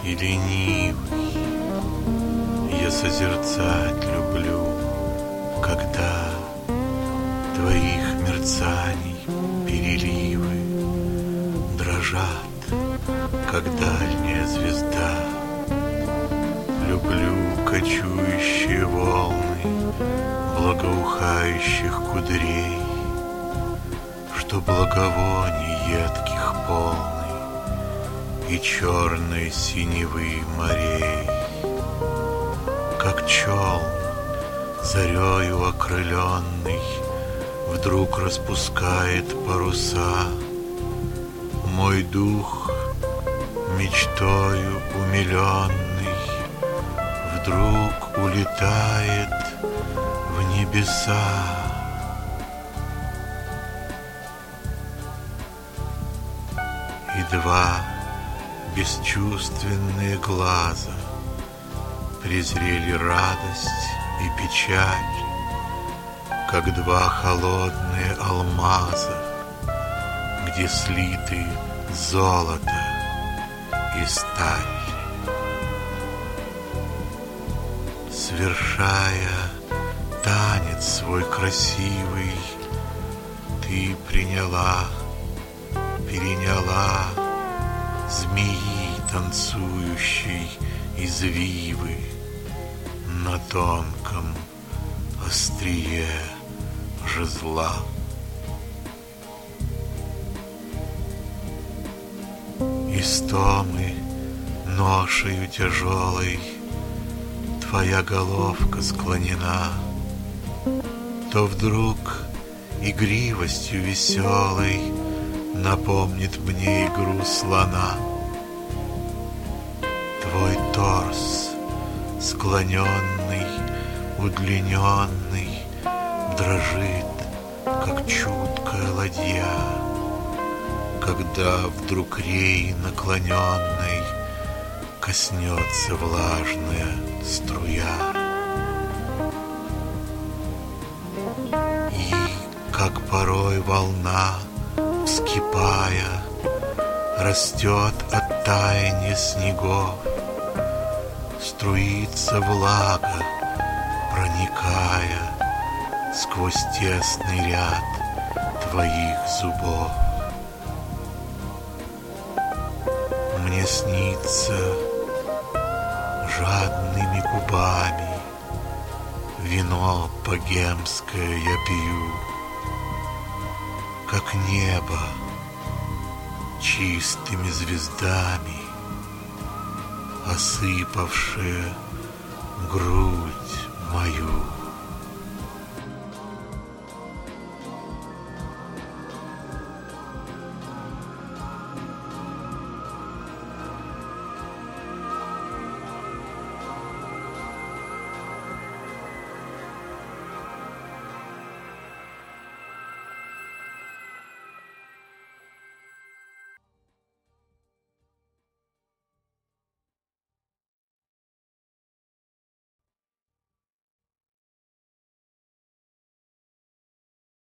и ленивый. Я созерцать люблю, когда твоих мерцаний переливы дрожат, как дальняя звезда. Люблю кочующие волны благоухающих кудрей, что благовоний едких полный и черной синевы морей. Как челн, зарею окрыленный, вдруг распускает паруса. Мой дух, мечтою умиленный, вдруг улетает в небеса. И два бесчувственные глаза презрели радость и печаль, как два холодные алмаза, где слиты золото и сталь. Свершая танец свой красивый, ты переняла змеи танцующей извивы на тонком острие жезла. Истомы ношею тяжелой твоя головка склонена, то вдруг игривостью веселой напомнит мне игру слона. Твой торс, склоненный, удлиненный, дрожит, как чуткая ладья, когда вдруг рей наклоненный коснется влажная струя. И, как порой волна, вскипая, растет от таяния снегов, струится влага, проникая сквозь тесный ряд твоих зубов. Мне снится, жадными губами вино богемское я пью, как небо чистыми звездами осыпавшее грудь мою.